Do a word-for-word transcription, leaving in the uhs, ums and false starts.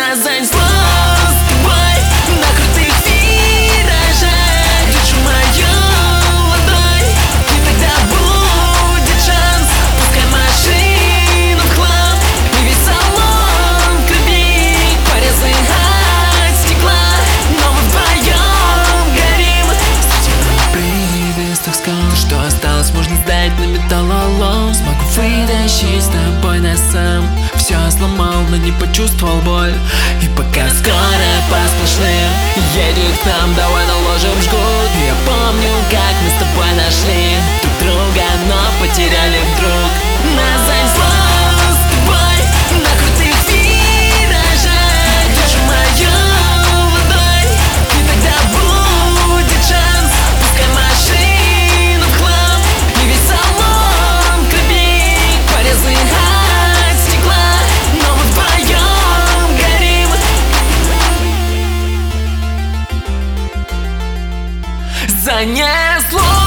нас занесло с тобой на крутых виражах. Держу мою ладонь, и тогда будет шанс. Пускай машину в хлам, и весь салон в крови, порезы от стекла, но мы вдвоем горим. Среди прибистых скал, что осталось, можно сдать на металлолом. Смогу вытащить с тобой на сам. Все сломал, но не почувствовал боль. И пока скоро по сплошным едет к нам, давай наложим жгут. Я помню, как мы с тобой нашли друг друга, но потеряли вдруг. Нас занесло с тобой на крутых виражах. Держу мою ладонь, и тогда будет шанс. Пускай машину в хлам, и весь салон в крови, порезы от стекла, но мы вдвоем горим. Занесло.